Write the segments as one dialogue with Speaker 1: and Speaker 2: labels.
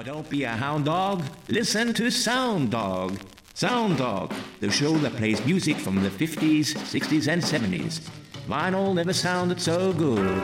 Speaker 1: Now don't be a hound dog, listen to Sound Dog. Sound Dog, the show that plays music from the 50s, 60s and 70s. Vinyl never sounded so good.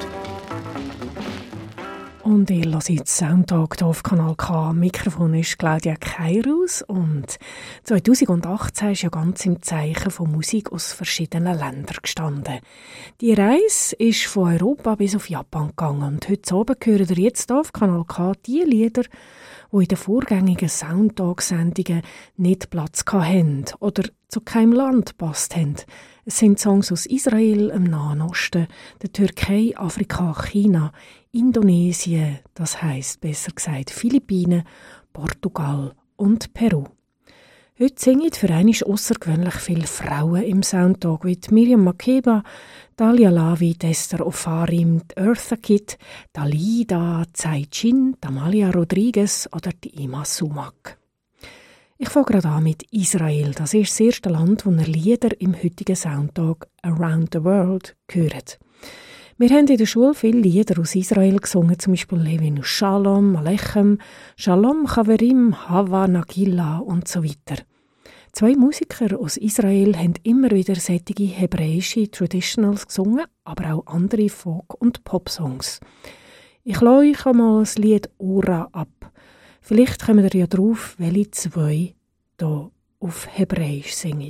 Speaker 2: Und ihr hört Soundtag hier auf Kanal K. Am Mikrofon ist Claudia Keirus und 2018 ist ja ganz im Zeichen von Musik aus verschiedenen Ländern gestanden. Die Reise ist von Europa bis auf Japan gegangen und heute Abend hören ihr jetzt hier auf Kanal K die Lieder, die in den vorgängigen Soundtag-Sendungen nicht Platz hatten oder zu keinem Land gepasst haben. Es sind Songs aus Israel, im Nahen Osten, der Türkei, Afrika, China, Indonesien, das heisst besser gesagt Philippinen, Portugal und Peru. Heute singen für einmal aussergewöhnlich viele Frauen im Soundtag, wie Miriam Makeba, Dalia Lavi, Esther Ofarim, Eartha Kitt, Dalida, Tsai Chin, Damalia Rodriguez oder die Ima Sumac. Ich fange gerade an mit Israel. Das ist das erste Land, wo ihr Lieder im heutigen Soundtag Around the World hören. Wir haben in der Schule viele Lieder aus Israel gesungen, zum Beispiel Levinu Shalom, Alechem, Shalom Chaverim, Hava Nagila und so weiter. Zwei Musiker aus Israel haben immer wieder solche hebräische Traditionals gesungen, aber auch andere Folk- und Pop-Songs. Ich lasse euch einmal das Lied Ora ab. Vielleicht kommen ihr ja drauf, welche zwei hier auf Hebräisch singen.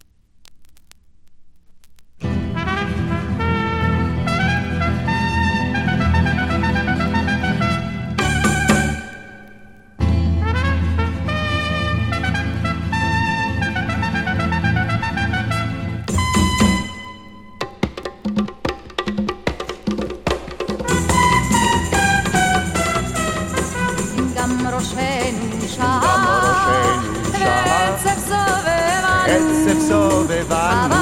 Speaker 3: עצב סובבנו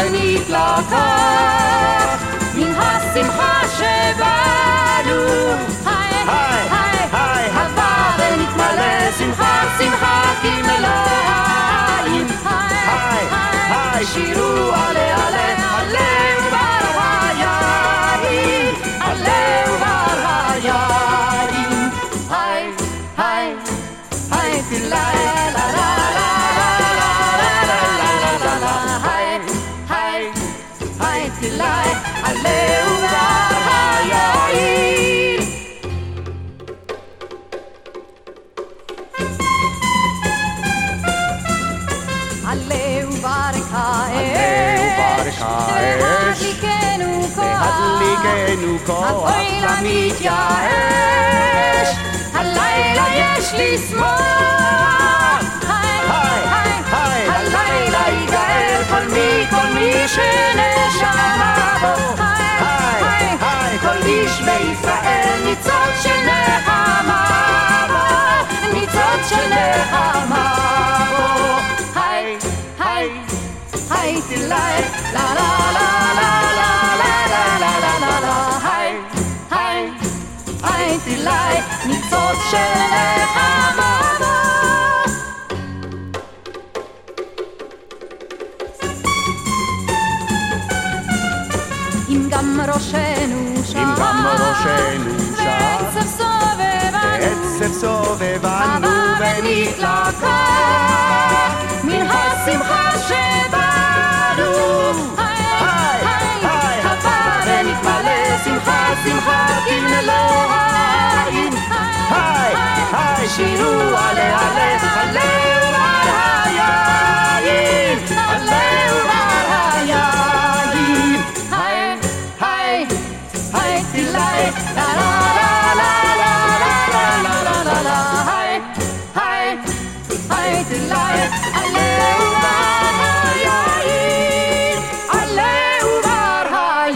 Speaker 3: ונתלקח מן השמחה שבנו היי היי היי הבה ונתמלא שמחה שמחה כמלאים היי היי שירו עלה עלה עלה ובר היין עלה ובר היין היי היי היי תלאי לה לה והדליקנו כוח למתייאש הלילה יש לשמוח היי היי היי הלילה יגאל כל מי שנשמה בו היי היי כל איש בישראל ניצוץ של נחמה בו ניצוץ של נחמה בו היי היי היי תלאי לה לה לה לה תלאי ניצוץ של נחמה אם גם ראשנו שם ועצב סובבנו ונתלקח מן השמחה שבנו היי היי הבה ונתמלא שמחה שמחה כמלאים היי היי שירו עלה עלה עלה ובר היין עלה ובר היין היי היי היי תלאי לה לה לה לה לה לה לה לה לה היי היי היי תלאי עלה ובר היין עלה ובר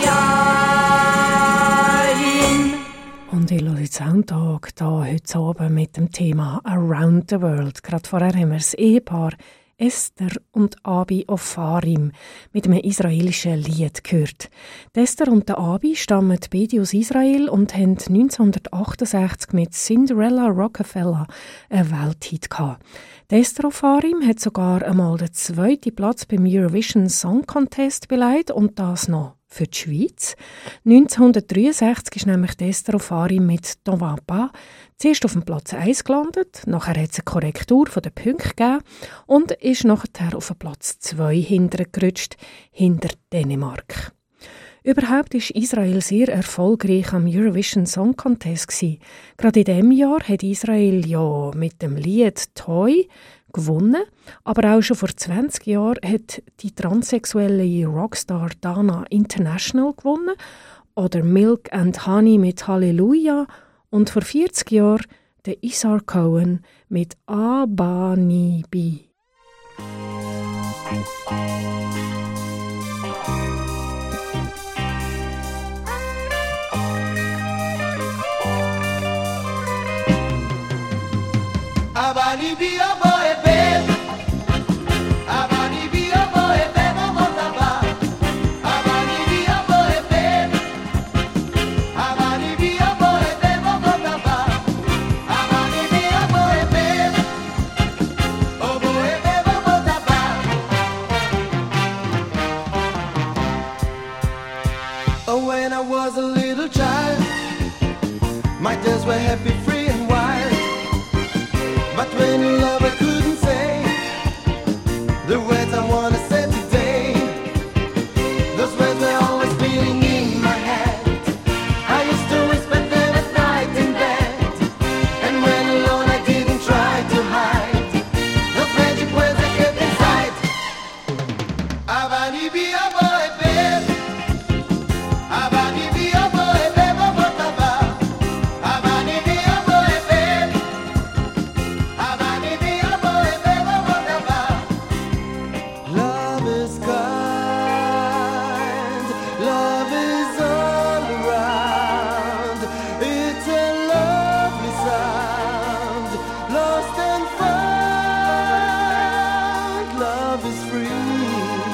Speaker 3: היין.
Speaker 2: Und ich höre jetzt Soundtag hier heute Abend mit dem Thema Around the World. Gerade vorher haben wir das Ehepaar Esther und Abi Ofarim mit einem israelischen Lied gehört. Die Esther und der Abi stammen beide aus Israel und haben 1968 mit Cinderella Rockefeller einen Welthit gehabt. Die Esther Ofarim hat sogar einmal den zweiten Platz beim Eurovision Song Contest belegt und das noch für die Schweiz. 1963 ist nämlich Esther Ofari mit «T'en vas pas» zuerst auf dem Platz 1 gelandet, nachher hat es eine Korrektur von den Punkten gegeben und ist nachher auf den Platz 2 hintergerutscht, hinter Dänemark. Überhaupt ist Israel sehr erfolgreich am Eurovision Song Contest gewesen. Gerade in diesem Jahr hat Israel ja mit dem Lied «Toy» gewonnen, aber auch schon vor 20 Jahren hat die transsexuelle Rockstar Dana International gewonnen oder Milk and Honey mit «Halleluja» und vor 40 Jahren der Isar Cohen mit «Abanibi».
Speaker 3: Abani be a boy, babe. Abani be a boy, babe. Abani be a boy, babe. Abani be a boy, babe. Abani be a boy, babe. Oh boy, babe, oh, when I was a little child, my days were happy, free and wild. But when you love, I couldn't say the words I wanna say today. Those words were always feeling in my head. I used to whisper them at night in bed, and when alone I didn't try to hide those magic words I kept inside. Abani be a boy, babe. Abani be a boy, babe. Abani be a boy, babe. Abani be a boy, babe. Love is kind, love is all around. It's a lovely sound, lost and found. Love is free,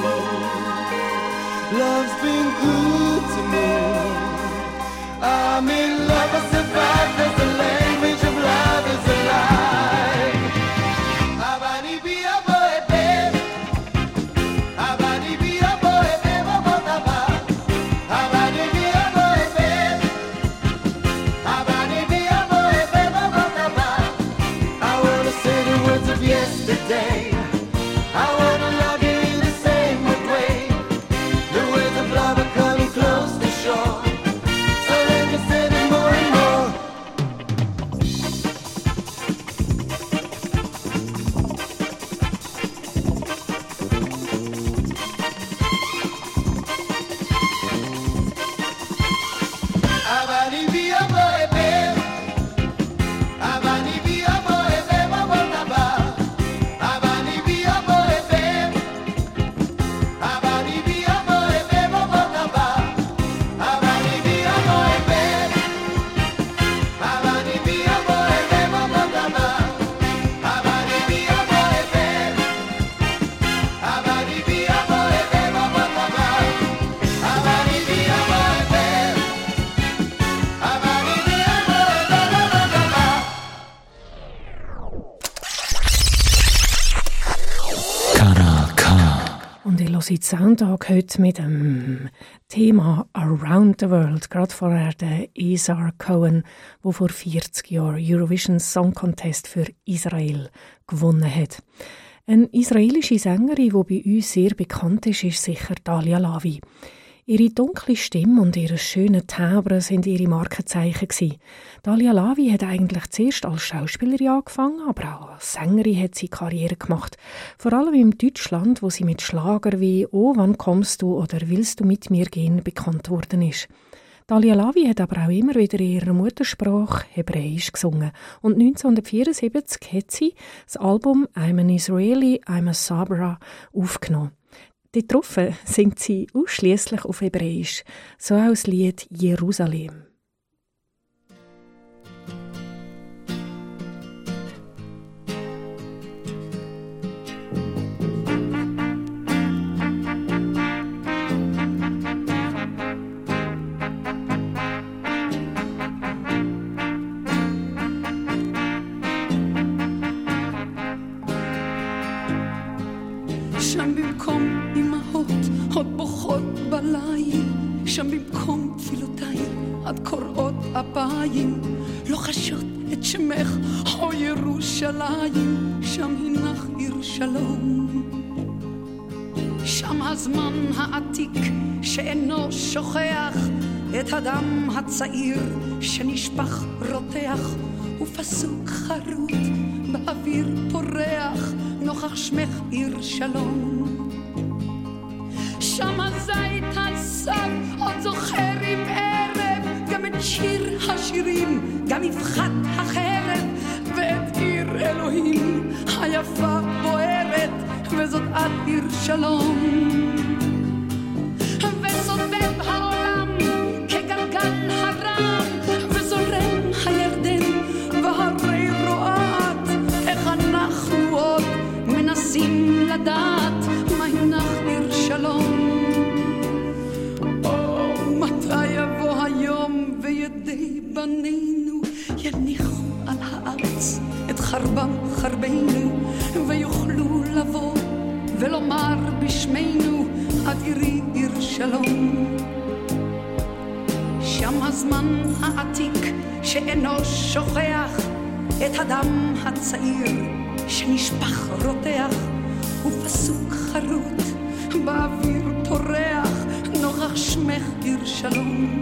Speaker 3: love's been good to me. I'm in love, I survive, there's the language of love is alive. Abani be a boy, babe. Abani be a boy, babe. Abani be a boy, babe. Abani be a boy, babe. I wanna say the words of yesterday. I wanna love you in the same way. The words of love are coming close to shore. So let me say them more and more. Abani be a boy, babe. Abani be a boy, babe. Abani be a boy, babe. Abani be a boy, babe. Abani be a boy, babe. Abani be a boy, babe. Abani be a boy, babe. Abani be a boy, babe. Abani be a boy, babe. Abani be a
Speaker 2: Und ich höre den Soundtag heute mit dem Thema Around the World. Gerade vorher der Isar Cohen, der vor 40 Jahren Eurovision Song Contest für Israel gewonnen hat. Eine israelische Sängerin, die bei uns sehr bekannt ist, ist sicher Dalia Lavi. Ihre dunkle Stimme und ihre schönen Timbre sind ihre Markenzeichen gewesen. Dalia Lavi hat eigentlich zuerst als Schauspielerin angefangen, aber auch als Sängerin hat sie Karriere gemacht. Vor allem in Deutschland, wo sie mit Schlager wie «Oh, wann kommst du» oder «Willst du mit mir gehen» bekannt worden ist. Dalia Lavi hat aber auch immer wieder in ihrer Muttersprache Hebräisch gesungen. Und 1974 hat sie das Album «I'm an Israeli, I'm a Sabra» aufgenommen. Darauf singt sie ausschließlich auf Hebräisch, so auch das Lied «Jerusalem».
Speaker 4: שם במקום אמהות, עוד בוכות בליל, שם במקום תפילותיי עד קוראות אפיים לוחשות את שמך או ירושלים שם הינך עיר שלום שם הזמן העתיק שאינו שוכח את הדם הצעיר שנשפך רותח ופסוק חרוט באוויר פורח נוכח שמך עיר שלום שם הזית הסב עוד זוכר עם ערב גם את שיר השירים גם מבחת החרב ואת עיר אלוהים היפה בוערת וזאת את עיר שלום וסובב העולם כגלגל הרם וזורם הירדן והרי רועד איך אנחנו עוד מנסים לדעת מה הינך עיר שלום מתי יבוא היום וידי בנינו יניחו על הארץ את חרבם חרבנו ויוכלו לבוא ולומר בשמנו את עירי עיר שלום שם הזמן העתיק שאינו שוכח את הדם הצעיר שנשפך רותח ופסוק חרוט באוויר פורח נוכח שמך עיר שלום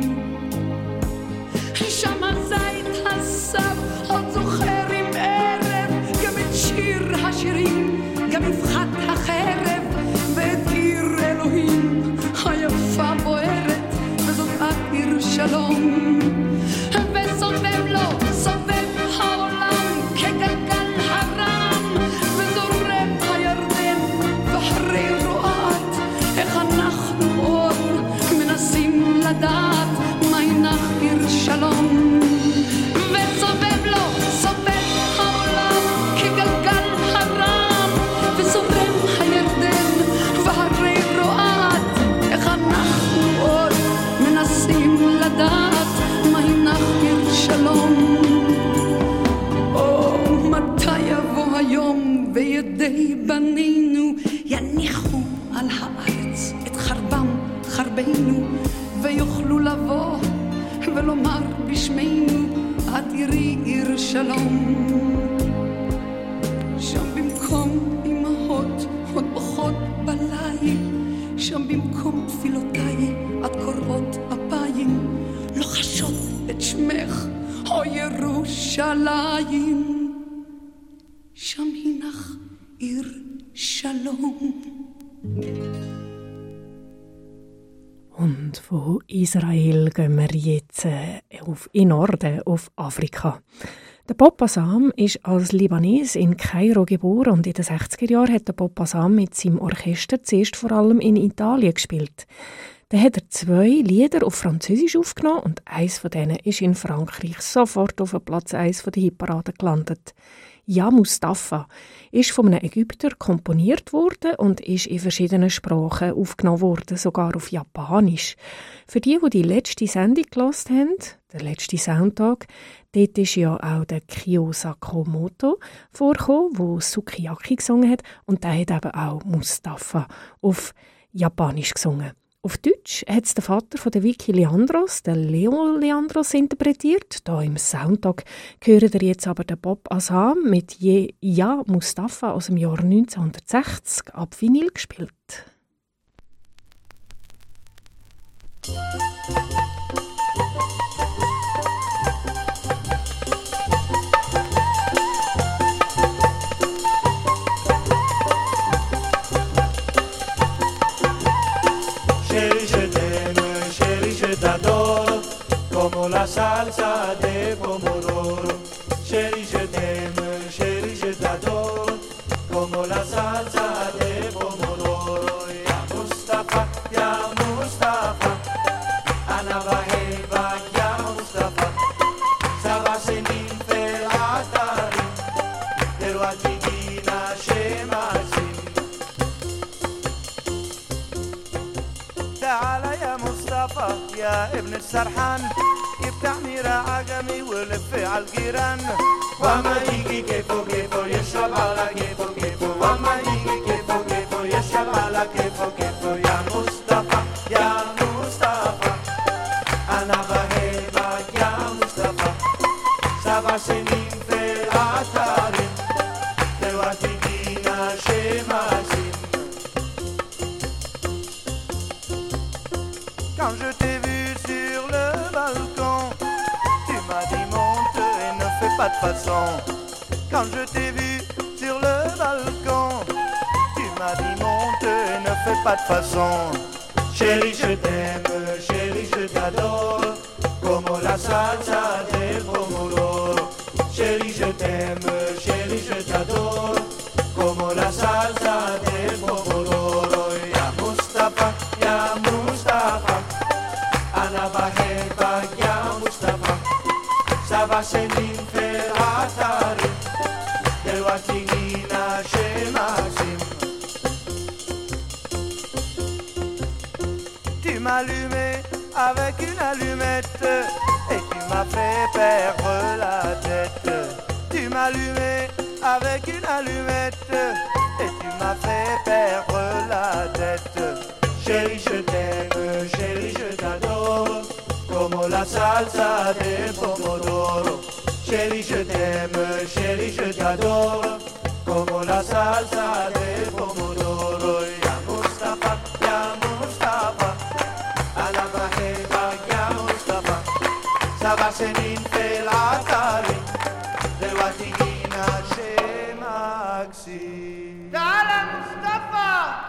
Speaker 4: שם הזית הסב עוד זוכר עם ערב גם את שיר השירים גם מבחת החרב ואת עיר אלוהים היפה בוערת וזאת את עיר שלום וסובב לו סובב העולם כגלגל הרם וזורם הירדן והרי רועד איך אנחנו עוד מנסים לדעת מה הינך עיר שלום וסובב לו סובב העולם כגלגל הרם וזורם הירדן והרי רועד איך אנחנו עוד מנסים לדעת מה הינך עיר שלום מתי יבוא היום וידי בנינו יניחו על הארץ את חרבם חרבנו ויוכלו לבוא ולומר בשמנו את עירי עיר שלום שם במקום אמהות עוד בוכות בליל שם במקום תפילותיי את קוראות אפיים לוחשות את שמך או ירושלים שם הינך עיר שלום
Speaker 2: Und von Israel gehen wir jetzt in Norden, auf Afrika. Der Bob Assam ist als Libanes in Kairo geboren und in den 60er Jahren hat der Bob Assam mit seinem Orchester zuerst vor allem in Italien gespielt. Dann hat er 2 Lieder auf Französisch aufgenommen und eins von denen ist in Frankreich sofort auf Platz 1 der Hitparade gelandet. Ja Mustafa ist von einem Ägypter komponiert worden und ist in verschiedenen Sprachen aufgenommen worden, sogar auf Japanisch. Für die letzte Sendung gehört haben, der letzte Soundtag, dort ist ja auch der Kyo Sakamoto vorgekommen, der Sukiyaki gesungen hat und der hat eben auch Mustafa auf Japanisch gesungen. Auf Deutsch hat es der Vater von der Vicky Leandros, der Leo Leandros, interpretiert. Da im Soundtag hören ihr jetzt aber den Bob Assam mit Ja Mustafa aus dem Jahr 1960 ab Vinyl gespielt.
Speaker 5: Como la salsa de pomodoro, chéri je t'adore, como la salsa de pomodoro. Ya Mustafa, Ana Baheba, ya Mustafa, Sabasenin Felatari, pero Atigina Shemasi. تعال يا مصطفى يا ابن السرحان يفتحني عجمي ولف على الجيران وما يجي كيفه كيفه يشرب على كيفه كيفه وما يجي كيفه كيفه يشرب على كيفه كيفه يا مصطفى يا مصطفى ya Mustafa Saba senin feratarim Tewatigina shemasim. Quand je t'ai vu sur le balcon, tu m'as dit monte et ne fais pas de façon. Quand je t'ai vu sur le balcon, tu m'as dit monte et ne fais pas de façon. Chérie, je t'aime, chérie, je t'adore, comme la salsa del pomodoro. Chérie, je t'aime, chérie, je t'adore, comme la salsa del pomodoro. Ya Mustafa, Ana bahebak ya Mustafa, Saba senin ferhatari, Delwatigina shemasim. Tu m'as allumé avec une allumette et tu m'as fait perdre la tête. Tu m'as allumé avec une allumette et tu m'as fait perdre la tête. Chérie, je t'aime, chérie, je t'adore, comme la salsa del pomodoro. Chérie, je t'aime, chérie, je t'adore, comme la salsa del pomodoro. Ya Mustafa, ala bahebak ya Mustafa, Saba senin felatari, Delwatigina shemaksi. Dala Mustafa!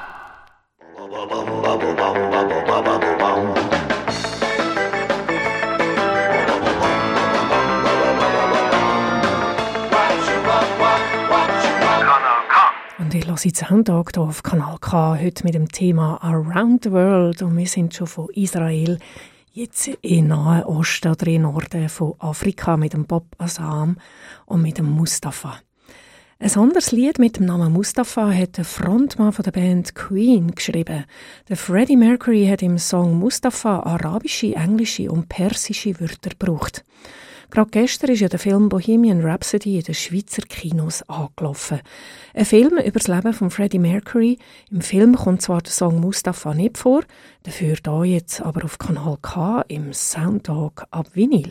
Speaker 2: Und ich höre jetzt Soundtag hier auf Kanal K, heute mit dem Thema Around the World. Und wir sind schon von Israel jetzt in Nahen Osten oder in Norden von Afrika mit dem Bob Assam und mit dem Mustafa. Ein anderes Lied mit dem Namen Mustafa hat der Frontmann von der Band Queen geschrieben. Der Freddie Mercury hat im Song Mustafa arabische, englische und persische Wörter gebraucht. Gerade gestern ist ja der Film Bohemian Rhapsody in den Schweizer Kinos angelaufen. Ein Film über das Leben von Freddie Mercury. Im Film kommt zwar der Song Mustafa nicht vor, dafür da jetzt aber auf Kanal K im Soundtag ab Vinyl.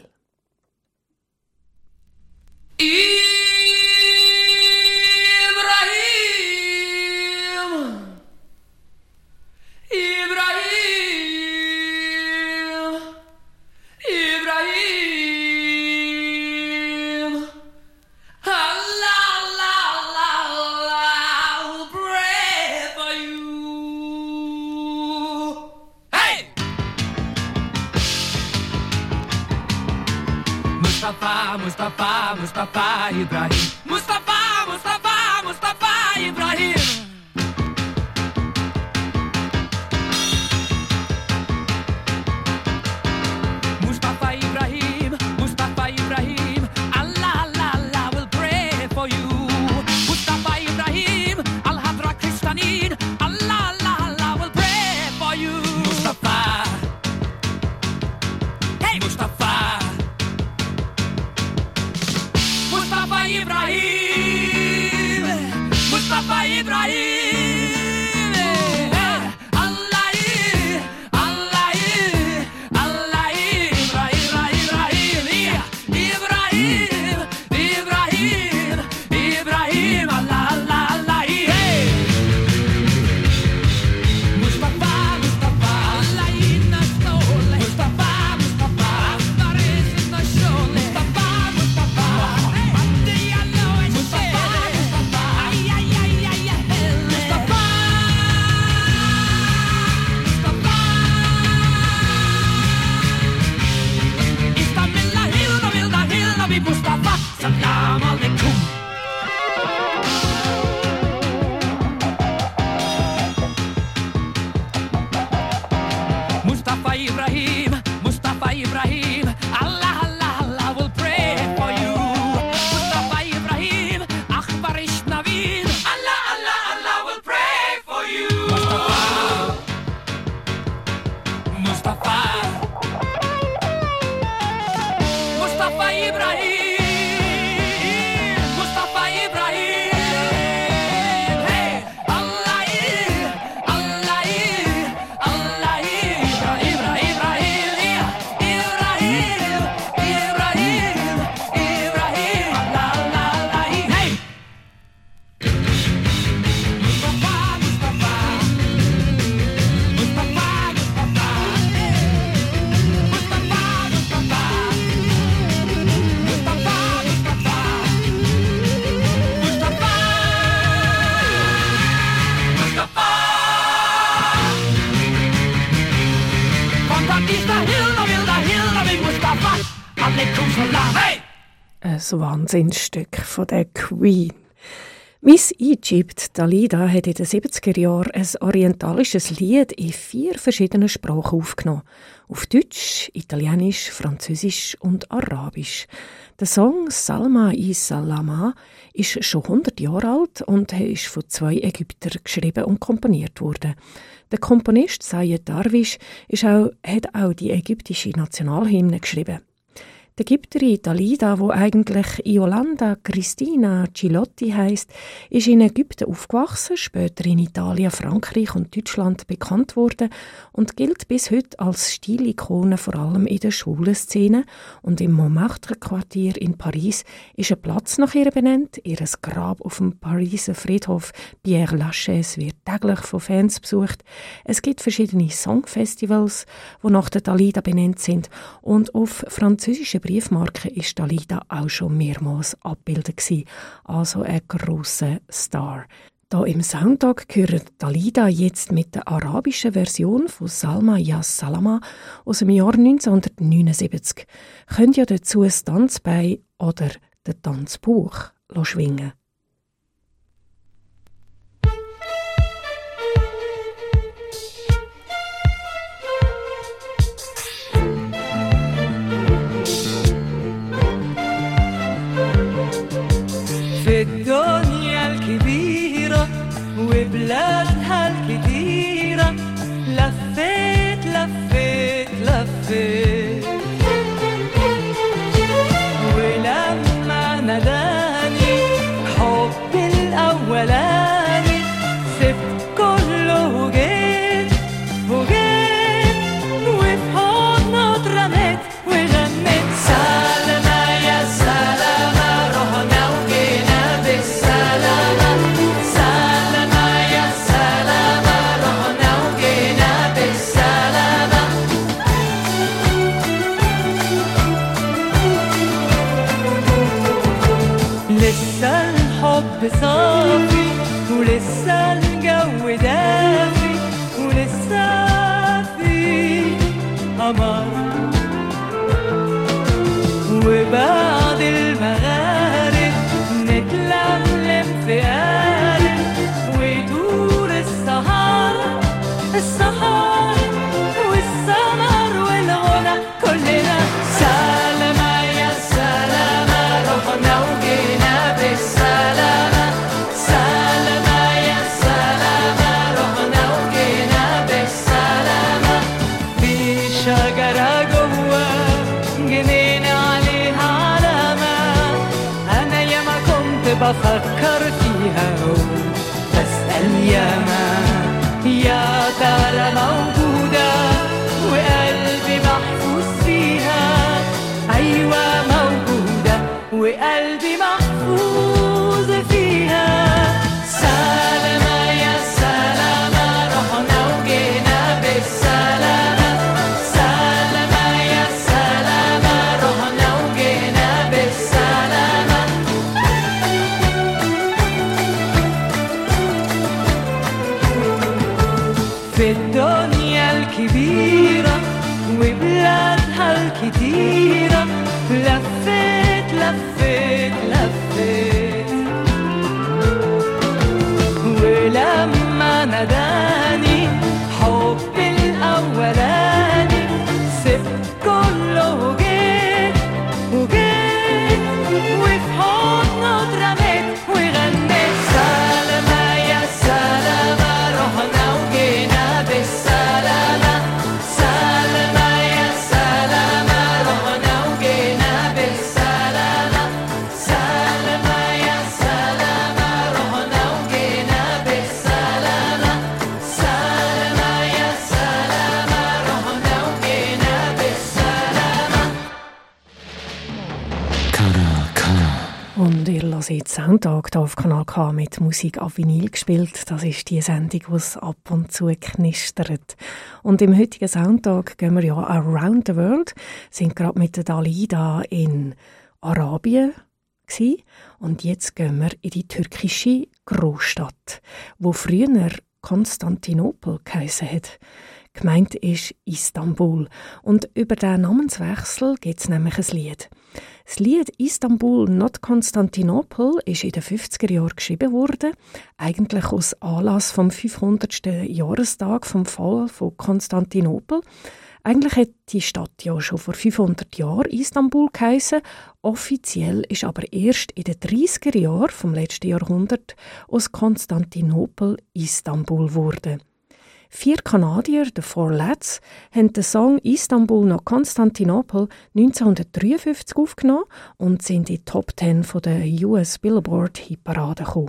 Speaker 6: Mustafa, Mustafa Ibrahim. Mustafa, Mustafa, Mustafa Ibrahim. Mustafa Ibrahim, Mustafa Ibrahim. Allah, Allah, Allah will pray for you. Mustafa Ibrahim, Al-Hadra Kristanin. Allah, Allah, Allah will pray for you. Mustafa. Hey, Mustafa. Mustafa Ibrahim, Mustafa Ibrahim, Allah, Allah, Allah, Ibrahim, Ibrahim, Ibrahim, Ibrahim, Allah, Allah, Allah, Mustafa, Mustafa, Allah in the soul, Mustafa, Mustafa, there is in the soul, Mustafa, Mustafa. Mustafa, salam alaikum. Mustafa Ibrahim, Mustafa Ibrahim. Allah, Allah, Allah will pray for you. Mustafa Ibrahim, Akhbar Ishnavin. Allah, Allah, Allah will pray for you. Mustafa, Mustafa Ibrahim.
Speaker 2: Ein Wahnsinnsstück von der Queen. Miss Egypt, Dalida, hat in den 70er Jahren ein orientalisches Lied in 4 verschiedenen Sprachen aufgenommen. Auf Deutsch, Italienisch, Französisch und Arabisch. Der Song «Salma i Salama» ist schon 100 Jahre alt und ist von 2 Ägyptern geschrieben und komponiert worden. Der Komponist Sayed Darwish hat auch die ägyptische Nationalhymne geschrieben. Die Ägypterin Dalida, die eigentlich Iolanda Cristina Cilotti heisst, ist in Ägypten aufgewachsen, später in Italien, Frankreich und Deutschland bekannt worden und gilt bis heute als Stilikone, vor allem in der schwulen Szene. Und im Montmartre-Quartier in Paris ist ein Platz nach ihr benannt. Ihr Grab auf dem Pariser Friedhof Père Lachaise wird täglich von Fans besucht. Es gibt verschiedene Songfestivals, die nach der Dalida benannt sind, und auf französischen Briefmarken ist Dalida auch schon mehrmals abgebildet gewesen, also ein grosser Star. Da im Soundtag gehört Dalida jetzt mit der arabischen Version von Salma ya Salama aus dem Jahr 1979. Könnt ihr dazu ein Tanzbein oder den Tanzbuch schwingen.
Speaker 7: في الدنيا الكبيرة وبلادها الكتيرة لفيت لفيت لفيت ولما ناداني حبي الأولاني سبت كله وجيت وجيت وفي حضنه اترميت وغنيت سلامة يا سلامة رحنا وجينا بالسلامة سلامة يا سلامة رحنا وجينا بالسلامة لسه الحب صافي ولسه الجو دافي ولسه في قمر وبعد المغارب نتلملم في قارب ويدور السهر السهر والسمر والغنى كلنا سلامة يا سلامة رحنا وجينا بالسلامة سلامة يا سلامة رحنا وجينا بالسلامة في شجرة جوا جنينة عليها علامة أنا ياما كنت بفكر فيها بسأل ياما يا ترى موجودة وقلبي محفوظ فيها أيوة موجودة وقلبي محفوظ فيها سلامة يا سلامة رحنا وجينا بالسلامة سلامة يا سلامة رحنا وجينا بالسلامة في الدنيا الكبيرة وبلادها الكتيرة لفيت لفيت لفيت ولما ناداني حبي الأولاني سبت كله وجيت وجيت وفي حضنه اترميت وغنيت سلامة يا سلامة رحنا وجينا بالسلامة سلامة يا سلامة رحنا وجينا بالسلامة سلامة يا سلامة رحنا وجينا بالسلامة سلامة يا سلامة رحنا وجينا بالسلامة
Speaker 2: Und ihr hört Soundtag hier auf Kanal K mit Musik auf Vinyl gespielt. Das ist die Sendung, die es ab und zu knistert. Und im heutigen Soundtag gehen wir ja around the world. Sind gerade mit der Dalida in Arabien gewesen. Und jetzt gehen wir in die türkische Großstadt, wo früher Konstantinopel geheissen hat. Gemeint ist Istanbul. Und über diesen Namenswechsel gibt es nämlich ein Lied. Das Lied «Istanbul, not Konstantinopel» ist in den 50er Jahren geschrieben worden, eigentlich aus Anlass vom 500. Jahrestag vom Fall von Konstantinopel. Eigentlich hat die Stadt ja schon vor 500 Jahren Istanbul geheissen. Offiziell ist aber erst in den 30er Jahren vom letzten Jahrhundert aus Konstantinopel Istanbul geworden. 4 Kanadier, die Four Lads, haben den Song «Istanbul nach Konstantinopel» 1953 aufgenommen und sind in die Top 10 von der US Billboard Hitparade gekommen.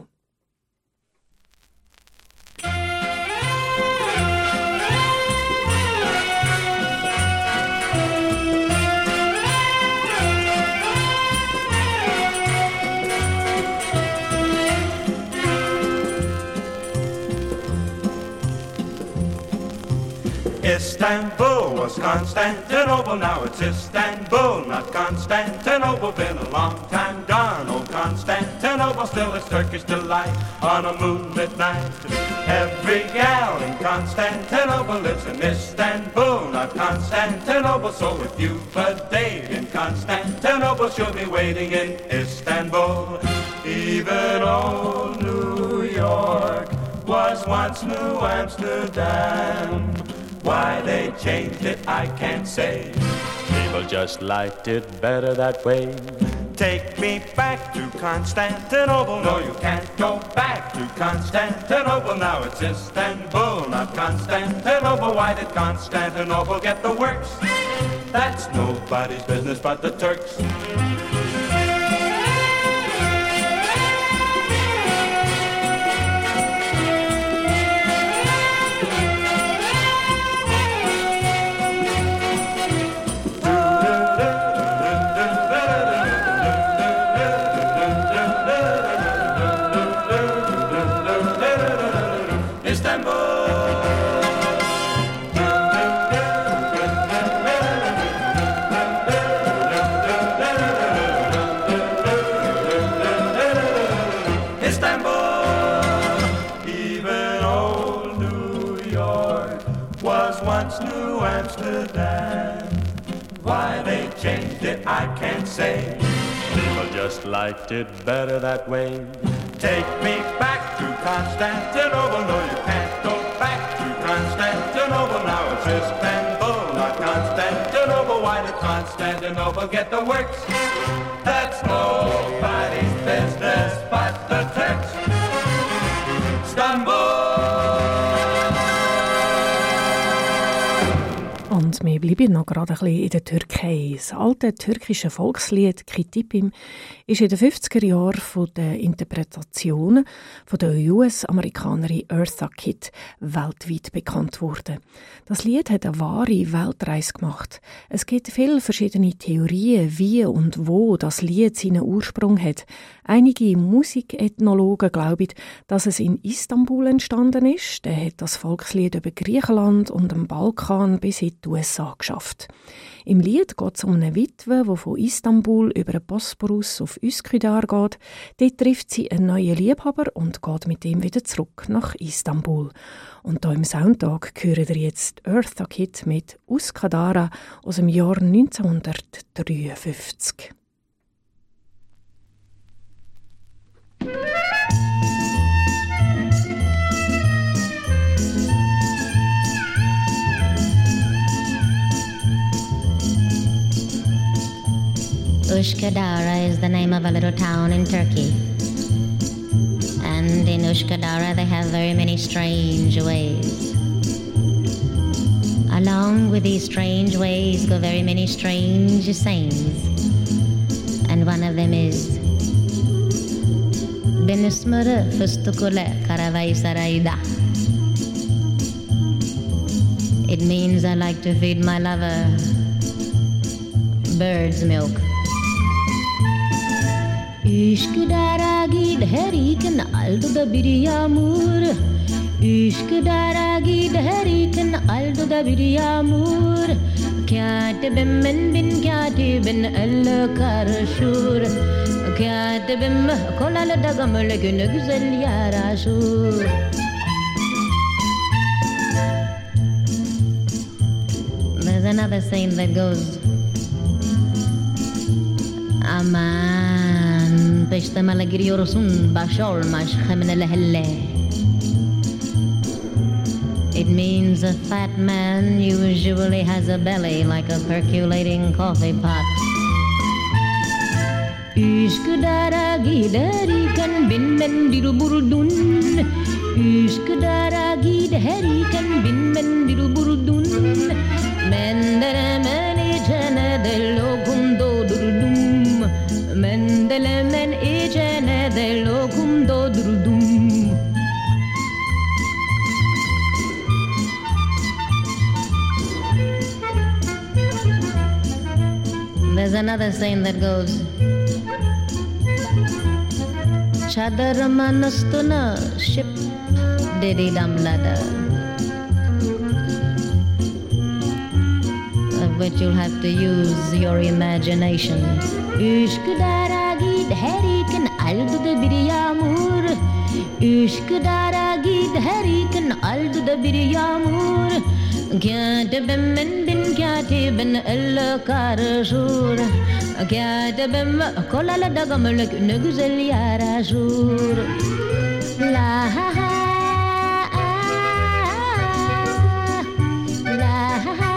Speaker 5: Istanbul was Constantinople, now it's Istanbul, not Constantinople. Been a long time gone, old Constantinople, still its Turkish delight on a moonlit night. Every gal in Constantinople lives in Istanbul, not Constantinople. So if you've a date in Constantinople, she'll be waiting in Istanbul. Even old New York was once New Amsterdam. Why they changed it, I can't say. People just liked it better that way. Take me back to Constantinople. No, you can't go back to Constantinople. Now it's Istanbul, not Constantinople. Why did Constantinople get the works? That's nobody's business but the Turks. I can't say. People just liked it better that way. Take me back to Constantinople. No, you can't go back to Constantinople. Now it's Istanbul, not Constantinople. Why did Constantinople get the works? That's nobody's business but the Turks. Istanbul.
Speaker 2: Und wir bleiben noch gerade ein bisschen in der Türkei. Das alte türkische Volkslied «Kitipim» ist in den 50er Jahren von den Interpretationen von der US-Amerikanerin Eartha Kitt weltweit bekannt worden. Das Lied hat eine wahre Weltreise gemacht. Es gibt viele verschiedene Theorien, wie und wo das Lied seinen Ursprung hat. Einige Musikethnologen glauben, dass es in Istanbul entstanden ist. Der hat das Volkslied über Griechenland und den Balkan bis in die USA geschafft. Im Lied geht es um eine Witwe, die von Istanbul über den Bosporus auf Üsküdar geht. Dort trifft sie einen neuen Liebhaber und geht mit ihm wieder zurück nach Istanbul. Und hier im Soundtag hören ihr jetzt Eartha Kitt mit Üsküdar aus dem Jahr 1953.
Speaker 8: Üsküdar is the name of a little town in Turkey. And in Üsküdar they have very many strange ways. Along with these strange ways go very many strange sayings. And one of them is Benismara fıstıkule karavay sarayda. It means I like to feed my lover bird's milk. Üsküdar'a giderken aldı da bir yağmur. Üsküdar'a giderken aldı da bir yağmur. Katibim bin katibin elle karışır. Katibim kolalı da gamlı günü güzel yaraşır. another saying that goes, Aman تشتمل جريورسون باشول مش خمن لهله. It means a fat man usually has a belly like a percolating coffee pot. Üsküdar'a giderken binmem diruburdun. Üsküdar'a giderken binmem diruburdun. Mendelemen içene de lokum doldurdum. Mendelemen içene de lokum doldurdum. There's another saying that goes, Chadar manastuna ship didi damlada. Of which you'll have to use your imagination. Üsküdar'a giderken aldı da bir yağmur. Üsküdar'a giderken aldı da bir yağmur. كاتبم bin katibin elle karışır. Katibim kolala dagamlık ne güzel yaraşır. La ha ha la ha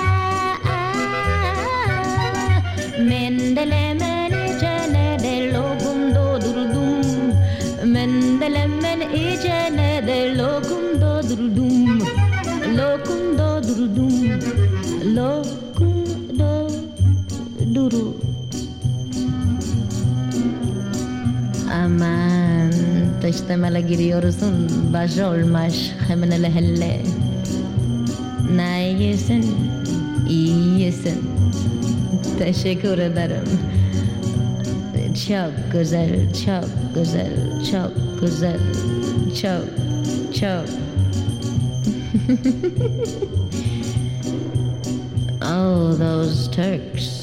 Speaker 8: Mendelemen içene de lokum doldurdum. Mendelemen içene de lokum doldurdum. Lokum doldurdum, lokum doldurdum. Aman taştamala giriyorsun, baş olmaz hemen hele hele. Ne yesin, iyi yesin. Teşekkür ederim. Çok güzel, çok güzel, çok güzel, çok, çok. Oh, those Turks.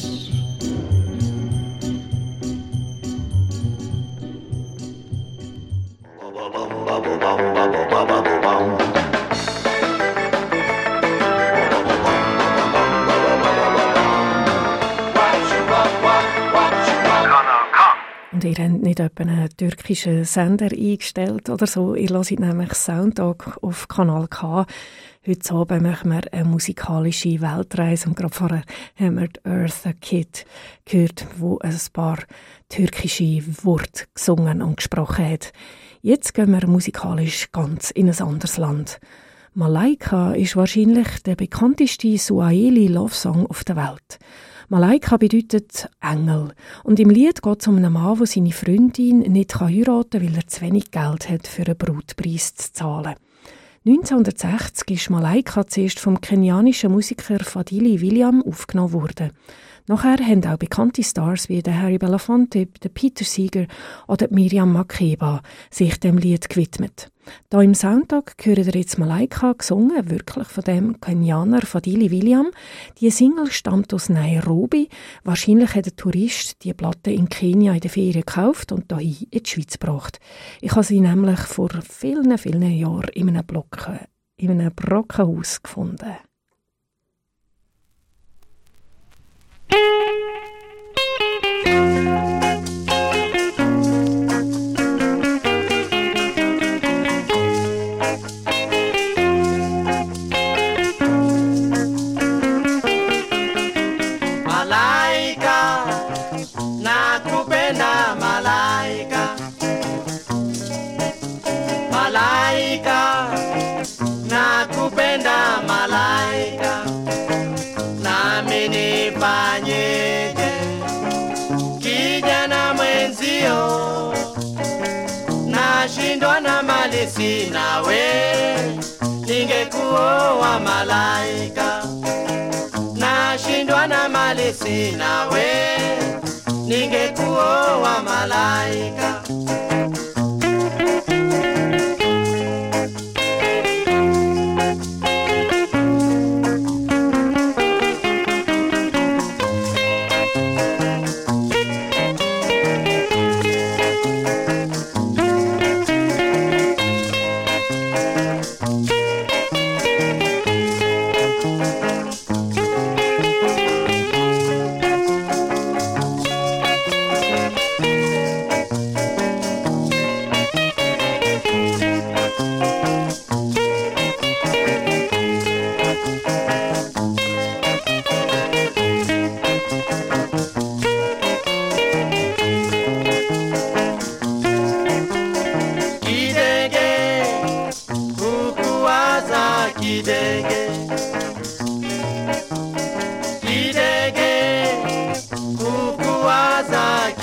Speaker 2: Und ihr habt nicht etwa einen türkischen Sender eingestellt oder so. Ihr hört nämlich Soundtalk auf Kanal K. Heute Abend machen wir eine musikalische Weltreise. Und gerade vorher haben wir die Eartha Kitt gehört, wo ein paar türkische Worte gesungen und gesprochen hat. Jetzt gehen wir musikalisch ganz in ein anderes Land. Malaika ist wahrscheinlich der bekannteste Swahili-Love-Song auf der Welt. Malaika bedeutet Engel. Und im Lied geht es um einen Mann, der seine Freundin nicht heiraten kann, weil er zu wenig Geld hat, für einen Brutpreis zu zahlen. 1960 ist Malaika zuerst vom kenianischen Musiker Fadili William aufgenommen worden. Nachher haben auch bekannte Stars wie der Harry Belafonte, der Peter Seeger oder Miriam Makeba sich dem Lied gewidmet. Da im Soundtrack hören ihr jetzt Malaika, gesungen, wirklich von dem Kenianer Fadili William. Die Single stammt aus Nairobi. Wahrscheinlich hat der Tourist die Platte in Kenia in der Ferien gekauft und hierhin in die Schweiz gebracht. Ich habe sie nämlich vor vielen, vielen Jahren in einem Brockenhaus gefunden.
Speaker 5: Nashindwa na mali sina we, ningekuoa malaika. Nashindwa na mali sina we, ningekuoa malaika.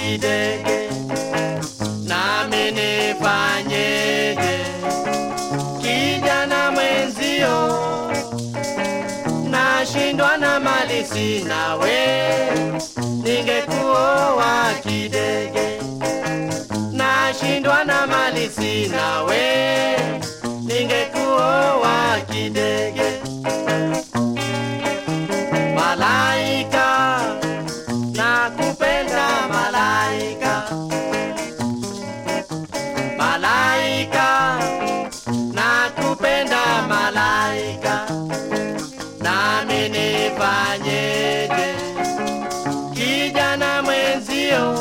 Speaker 3: kidege, nami nifanyeje? Kijana mwenzio, nashindwa na mali sina we, ningekuoa kidege. Nashindwa na mali sina we, ningekuoa kidege. Malaika, nakupenda malaika. Malaika, nakupenda malaika. Nami nifanyeje? Kijana mwenzio,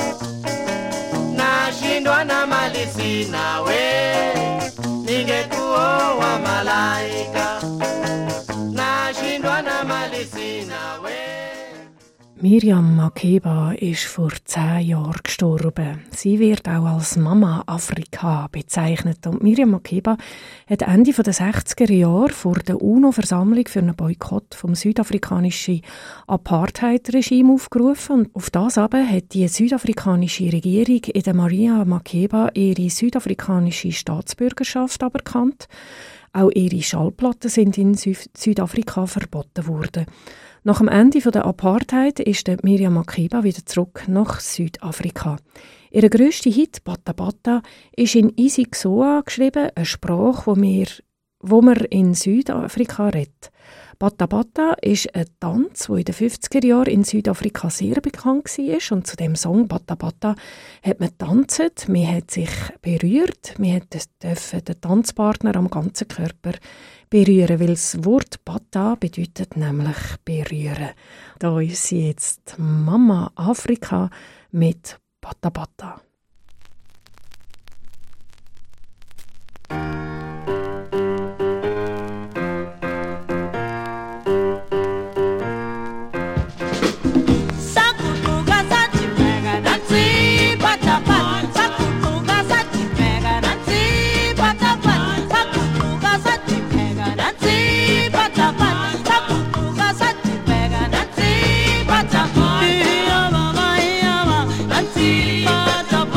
Speaker 3: nashindwa na mali sina we, ningekuoa malaika. Nashindwa na mali sina we.
Speaker 2: Miriam Makeba ist vor 10 Jahren gestorben. Sie wird auch als Mama Afrika bezeichnet. Und Miriam Makeba hat Ende der 60er Jahre vor der UNO-Versammlung für einen Boykott vom südafrikanischen Apartheid-Regime aufgerufen. Und auf das aber hat die südafrikanische Regierung in der Maria Makeba ihre südafrikanische Staatsbürgerschaft aberkannt. Auch ihre Schallplatten sind in Südafrika verboten worden. Nach dem Ende der Apartheid ist Miriam Makeba wieder zurück nach Südafrika. Ihr grösster Hit «Bata Bata» ist in isiXhosa geschrieben, eine Sprache, wo man in Südafrika redet. «Bata Bata» ist ein Tanz, der in den 50er Jahren in Südafrika sehr bekannt war. Und zu dem Song «Bata Bata» hat man getanzt, man hat sich berührt, man durfte den Tanzpartner am ganzen Körper berühren, weil das Wort Bata bedeutet nämlich berühren. Da ist sie jetzt Mama Afrika mit Bata Bata.
Speaker 7: Bata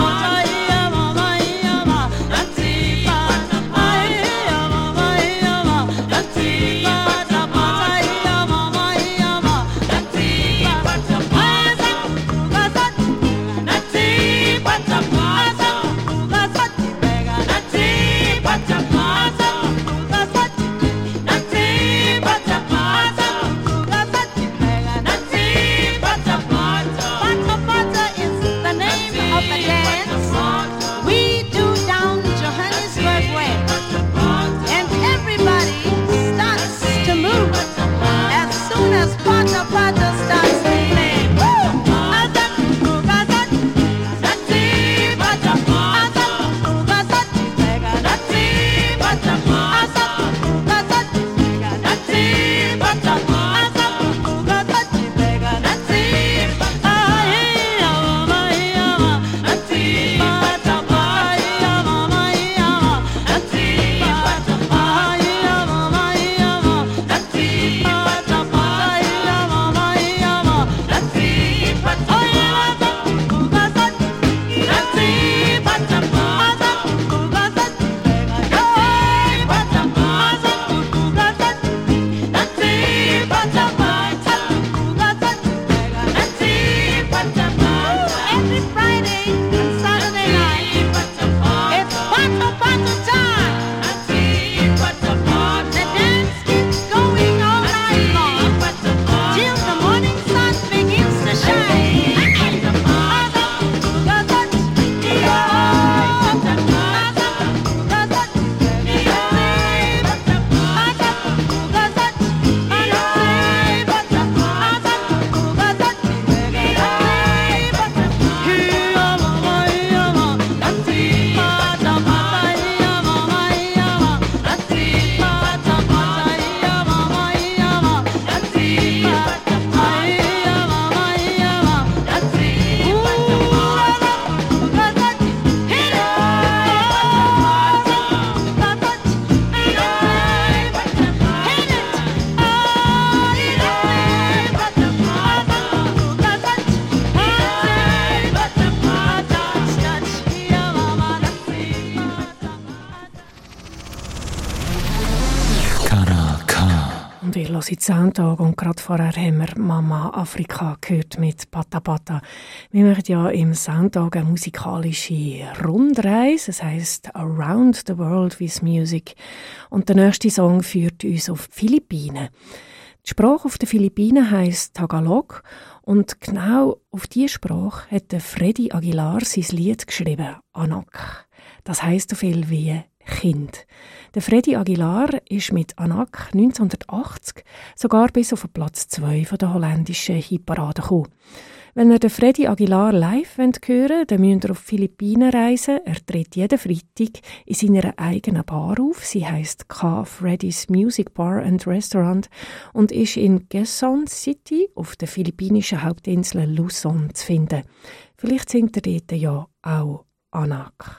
Speaker 2: hören Soundtag und gerade vorher haben wir Mama Afrika gehört mit Pata Pata. Wir machen ja im Soundtag eine musikalische Rundreise, das heisst Around the World with Music. Und der nächste Song führt uns auf die Philippinen. Die Sprache auf den Philippinen heisst Tagalog und genau auf diese Sprache hat Freddy Aguilar sein Lied geschrieben, Anak. Das heisst so viel wie Kind. Der Freddy Aguilar ist mit Anak 1980 sogar bis auf Platz 2 der holländischen Hitparade gekommen. Wenn ihr den Freddy Aguilar live hören wollt, dann müsst ihr auf die Philippinen reisen. Er tritt jeden Freitag in seiner eigenen Bar auf. Sie heisst K. Freddy's Music Bar and Restaurant und ist in Quezon City auf der philippinischen Hauptinsel Luzon zu finden. Vielleicht singt ihr dort ja auch Anak.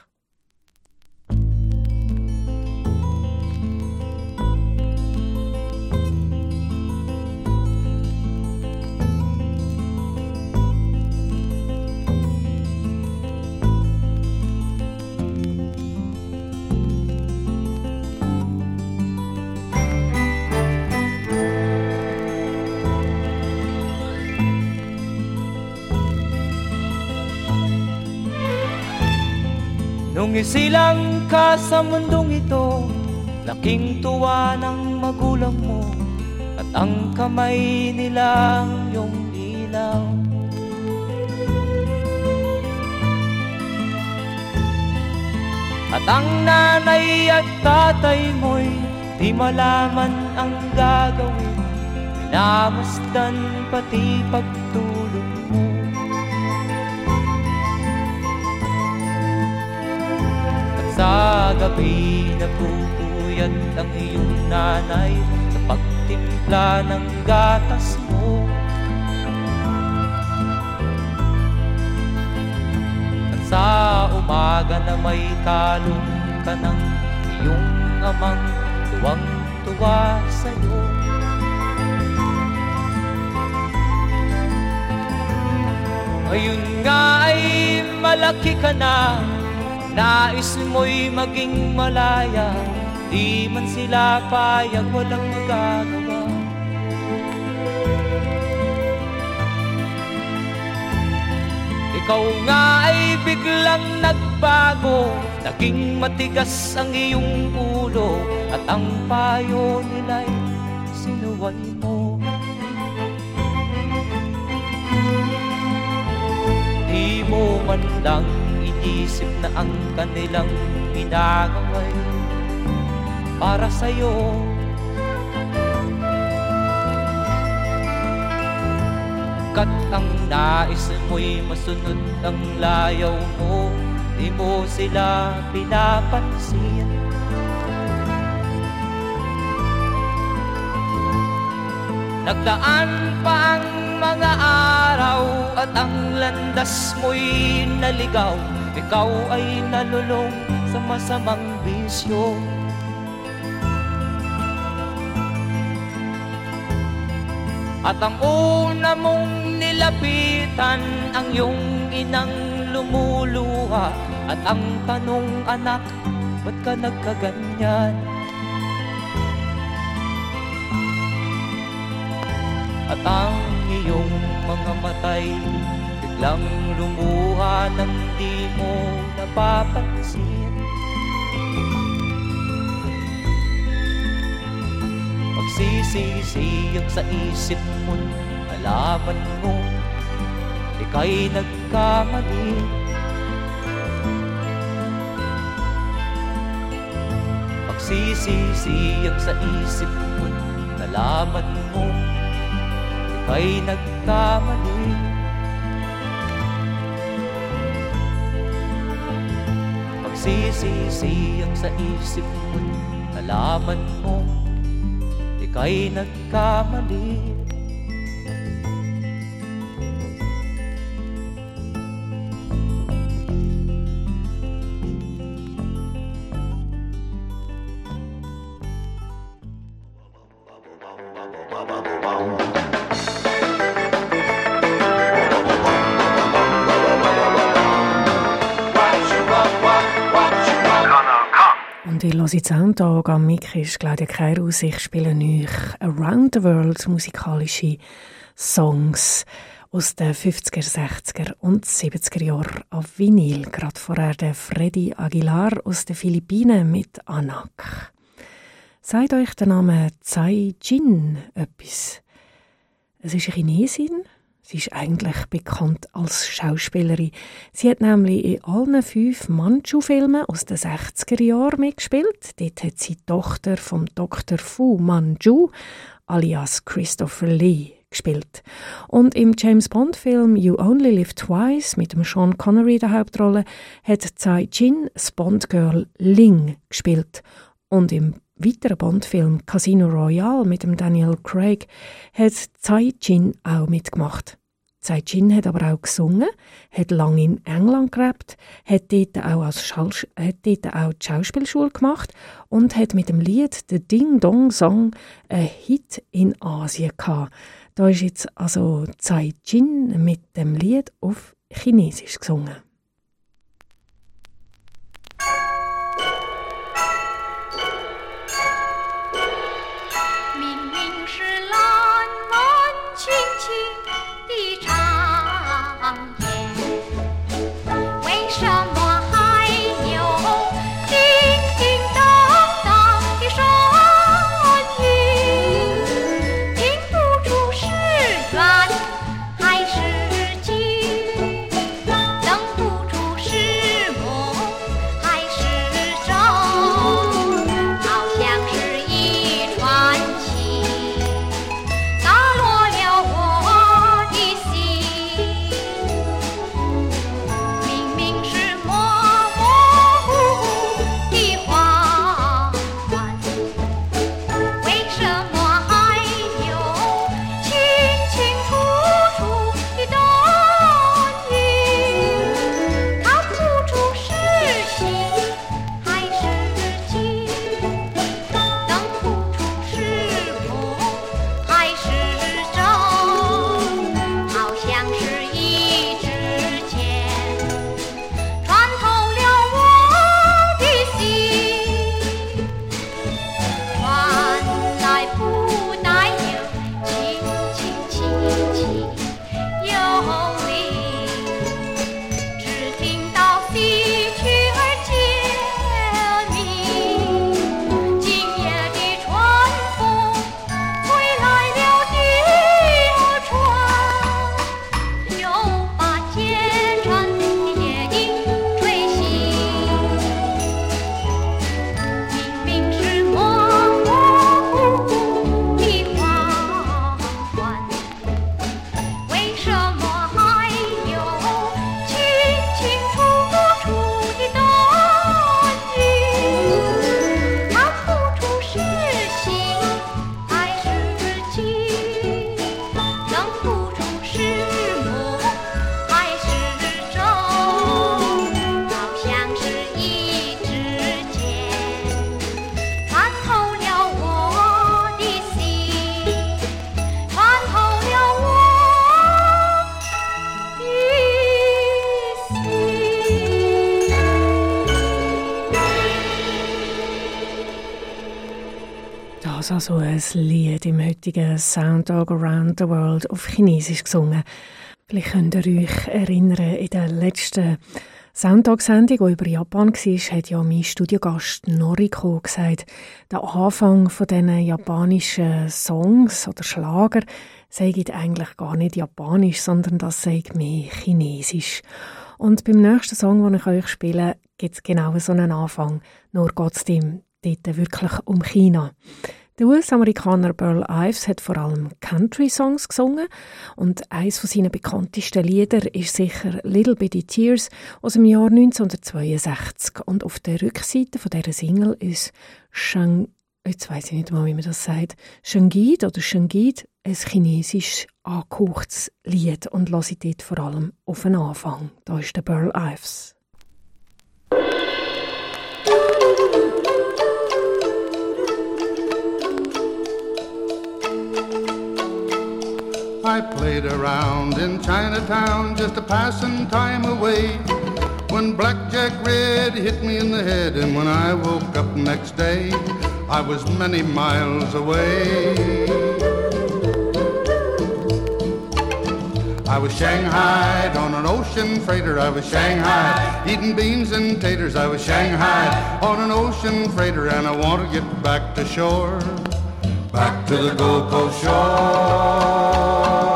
Speaker 7: Nung isilang ka sa mundong ito, laking tuwa ng magulang mo, at ang kamay nila ang iyong ilaw. At ang nanay at tatay mo'y di malaman ang gagawin, minamasdan pati pagtulog mo. Sa gabi napupuyat ang iyong nanay sa pagtimpla ng gatas mo. At sa umaga na may kalong ka ng iyong amang tuwang-tuwa sa'yo. Ngayon nga ay malaki ka na, nais mo'y maging malaya, di man sila payag, walang magagawa. Ikaw nga ay biglang nagbago, naging matigas ang iyong ulo, at ang payo nila'y sinuway mo. Di mo man lang isip na ang kanilang ginagaway para sa'yo. Kat ang nais mo'y masunod ang layaw mo, di mo sila pinapansin. Nagdaan pa ang mga araw at ang landas mo'y naligaw, ikaw ay nalulong sa masamang bisyo. At ang una mong nilapitan ang iyong inang lumuluha, at ang tanong, anak, ba't ka nagkaganyan? At ang iyong mga matay biglang lumuha nang di mo napapansin. Magsisisiyag sa isip mo, nalaman mo ika'y nagkamali. Magsisisiyag sa isip mo, nalaman mo ika'y nagkamali. Magsisisiyag sa isip mo, nalaman mo ika'y nagkamali.
Speaker 2: Und ich höre jetzt Soundtag am Mic ist Claudia Keirus. Ich spiele euch Around the World musikalische Songs aus den 50er, 60er und 70er Jahren auf Vinyl. Gerade vorher der Freddy Aguilar aus den Philippinen mit Anak. Sagt euch der Name Tsai Jin etwas? Es ist eine Chinesin. Sie ist eigentlich bekannt als Schauspielerin. Sie hat nämlich in allen 5 Manchu-Filmen aus den 60er Jahren mitgespielt. Dort hat sie die Tochter vom Dr. Fu Manchu, alias Christopher Lee, gespielt. Und im James-Bond-Film You Only Live Twice mit dem Sean Connery in der Hauptrolle hat Tsai Jin das Bond-Girl Ling gespielt. Und im weiteren Bond-Film Casino Royale mit dem Daniel Craig hat Tsai Jin auch mitgemacht. Tsai Jin hat aber auch gesungen, hat lange in England gelebt, hat dort auch die Schauspielschule gemacht und hat mit dem Lied «The Ding Dong Song» einen Hit in Asien gehabt. Da ist jetzt also Tsai Jin mit dem Lied auf Chinesisch gesungen. das also ein Lied im heutigen Soundtag Around the World auf Chinesisch gesungen. Vielleicht könnt ihr euch erinnern, in der letzten Soundtag-Sendung, die über Japan war, hat ja mein Studiogast Noriko gesagt, der Anfang von diesen japanischen Songs oder Schlager sei eigentlich gar nicht japanisch, sondern das sei mehr chinesisch. Und beim nächsten Song, den ich euch spiele, gibt es genau so einen Anfang. Nur geht es dort wirklich um China. Der US-Amerikaner Burl Ives hat vor allem Country-Songs gesungen und eines von seinen bekanntesten Lieder ist sicher «Little Bitty Tears» aus dem Jahr 1962. Und auf der Rückseite von dieser Single ist jetzt weiss ich nicht mal, wie man das sagt, Shengid oder Shengid, ein chinesisch angehauchtes Lied und höre ich dort vor allem auf den Anfang. Da ist der Burl Ives.
Speaker 9: I played around in Chinatown, just a passing time away. when Blackjack Red hit me in the head. And when I woke up next day, I was many miles away. I was shanghaied on an ocean freighter. I was shanghaied eating beans and taters. I was shanghaied on an ocean freighter, and I want to get back to shore, back to the Gold Coast shore.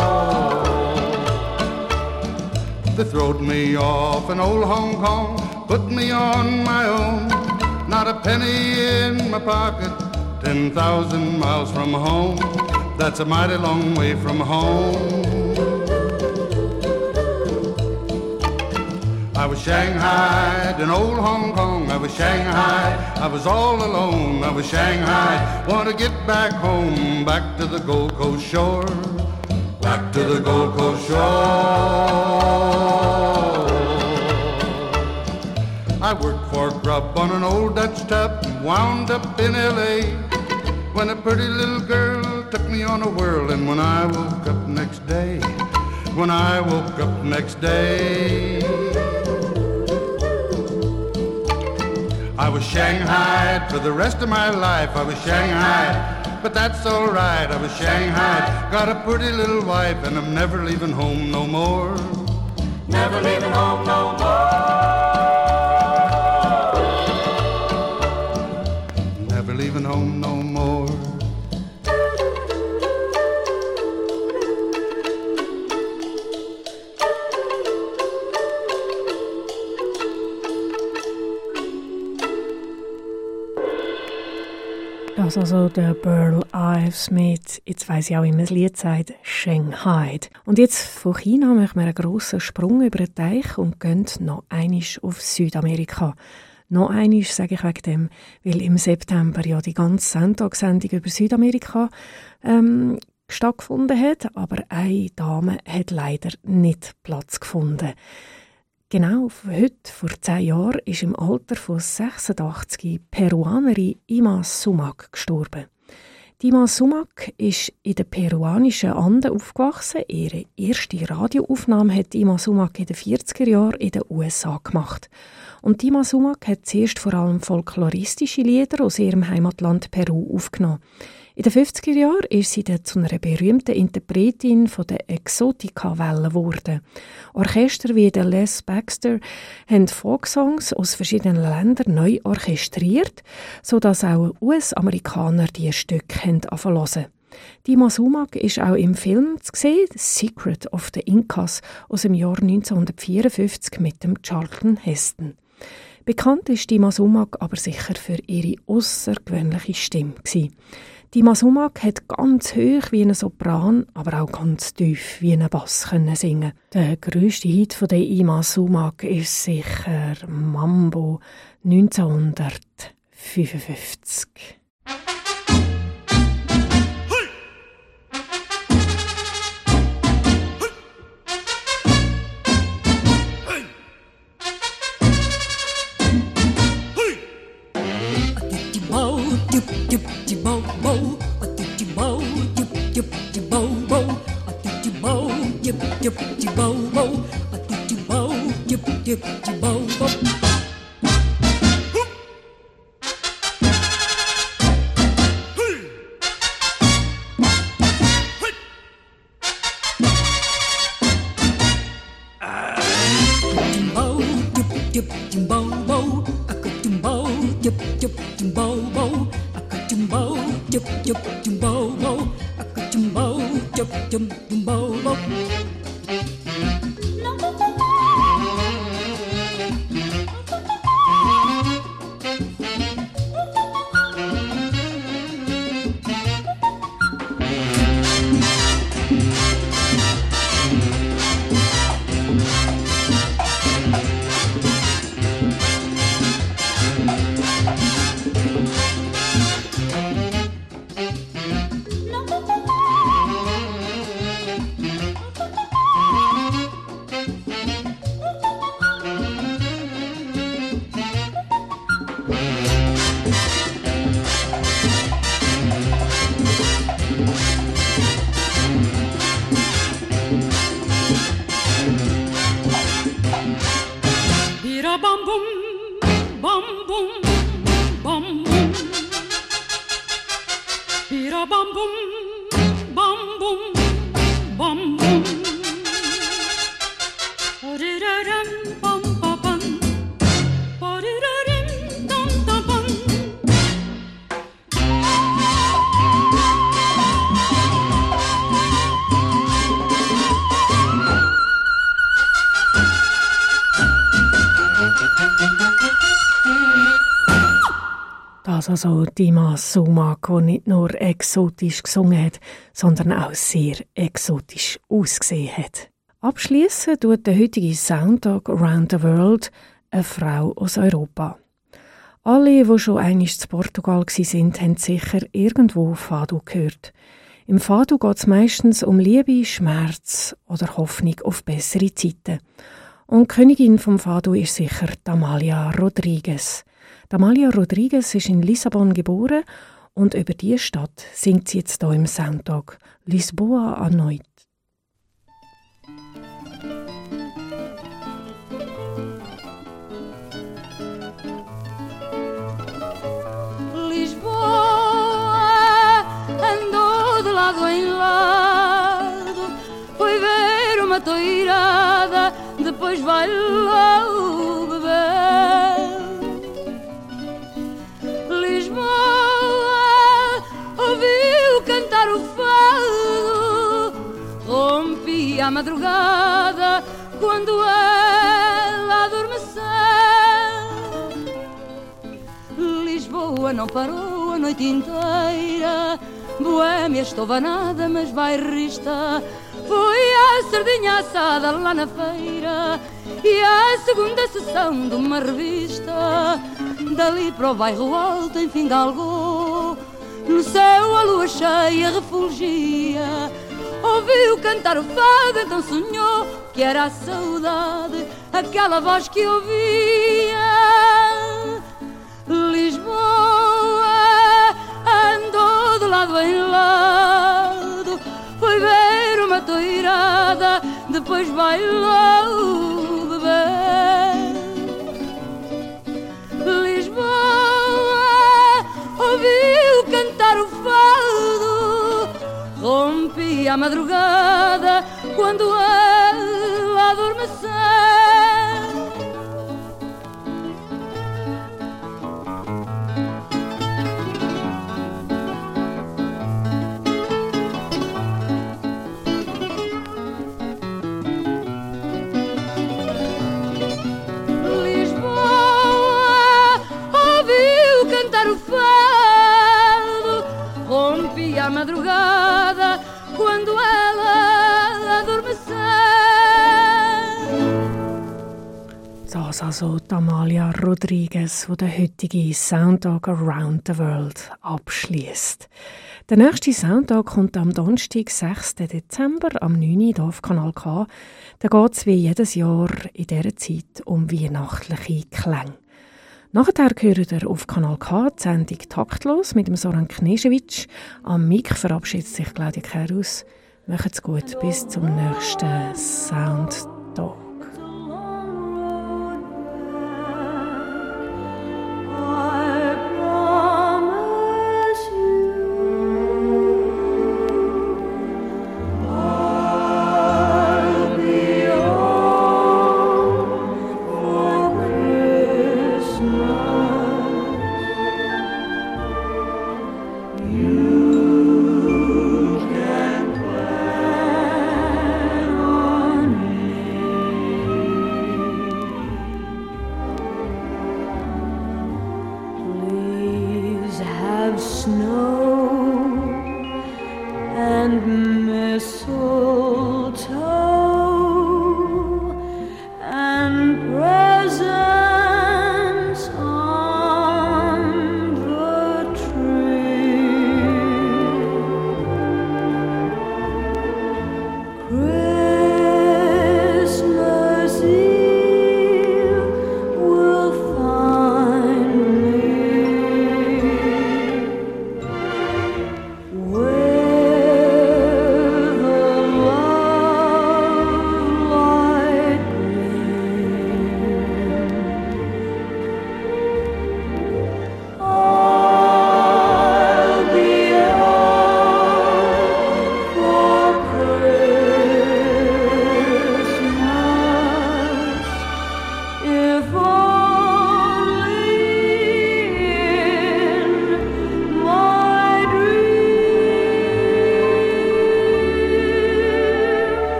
Speaker 9: They throwed me off in old Hong Kong, put me on my own, not a penny in my pocket, 10,000 miles from home. That's a mighty long way from home. I was shanghaied in old Hong Kong. I was shanghaied, I was all alone. I was shanghaied, want to get back home, back to the Gold Coast shore, back to the Gold Coast shore. I worked for grub on an old Dutch tub, wound up in L.A. when a pretty little girl took me on a whirl. And when I woke up next day, when I woke up next day, I was shanghaied for the rest of my life. I was shanghaied, but that's alright. I was shanghaied, got a pretty little wife, and I'm never leaving home no more. Never leaving home no more. Never leaving home no more.
Speaker 2: Das also der Burl Ives mit, jetzt weiss ich auch, wie man das Lied sagt, Shanghaied. Und jetzt von China machen wir einen grossen Sprung über den Teich und gehen noch einmal auf Südamerika. Noch einmal sage ich wegen dem, weil im September ja die ganze Sonntagssendung über Südamerika stattgefunden hat, aber eine Dame hat leider nicht Platz gefunden. Genau heute, vor 10 Jahren, ist im Alter von 86 Peruanerin Ima Sumac gestorben. Ima Sumac ist in den peruanischen Anden aufgewachsen. Ihre erste Radioaufnahme hat Ima Sumac in den 40er Jahren in den USA gemacht. Und Ima Sumac hat zuerst vor allem folkloristische Lieder aus ihrem Heimatland Peru aufgenommen. In den 50er Jahren ist sie dann zu einer berühmten Interpretin von der Exotica-Welle geworden. Orchester wie der Les Baxter haben Folksongs aus verschiedenen Ländern neu orchestriert, sodass auch US-Amerikaner diese Stücke anfangen zu hören. Ima Sumac ist auch im Film zu sehen, The Secret of the Incas aus dem Jahr 1954 mit dem Charlton Heston. Bekannt ist Ima Sumac aber sicher für ihre außergewöhnliche Stimme. Ima Sumac hat ganz hoch wie ein Sopran, aber auch ganz tief wie ein Bass können singen. Der grösste Hit von der Ima Sumac ist sicher Mambo 1955.
Speaker 4: Bira bam bum, bam bum, bam bum. Bira bam bum, bam bum, bam bum. Oriraram bam bam, oriraram dam dam bam.
Speaker 2: Das also Dima Sumac, die nicht nur exotisch gesungen hat, sondern auch sehr exotisch ausgesehen hat. Abschließen tut der heutige Soundtag Around the World eine Frau aus Europa. Alle, die schon einmal in Portugal waren, haben sicher irgendwo Fado gehört. Im Fado geht es meistens um Liebe, Schmerz oder Hoffnung auf bessere Zeiten. Und die Königin vom Fado ist sicher Amália Rodrigues. Amália Rodrigues ist in Lissabon geboren und über diese Stadt singt sie jetzt hier im Soundtag Lisboa à noite.
Speaker 4: Lisboa andou de lado em lado, foi ver uma toirada, depois vai lá o bebê. Lisboa ouviu cantar o fado, rompia a madrugada quando ela adormeceu. Lisboa não parou a noite inteira, Boémia estovanada, mas bairrista. Foi a sardinha assada lá na feira e a segunda sessão de uma revista. Dali para o bairro alto, em Findalgo, no céu a lua cheia refulgia. Ouviu cantar o fado, então sonhou que era a saudade, aquela voz que ouvia. Lisboa andou de lado em lado, foi ver uma toirada, depois bailou o bebê. Lisboa ouviu cantar o fado, rompia a madrugada quando ela adormeceu. O fado rompia a madrugada quando ela adormeceu.
Speaker 2: Das also Amália Rodrigues, die den heutigen Soundtag Around the World abschließt. Der nächste Soundtag kommt am Donnerstag, 6. Dezember, am 9. Uhr auf Kanal K. Da geht es wie jedes Jahr in dieser Zeit um weihnachtliche Klänge. Nachher hört ihr auf Kanal K die Sendung «Taktlos» mit dem Soran Knežević. Am Mic verabschiedet sich Claudia Kärus. Macht's gut, bis zum nächsten Soundtag.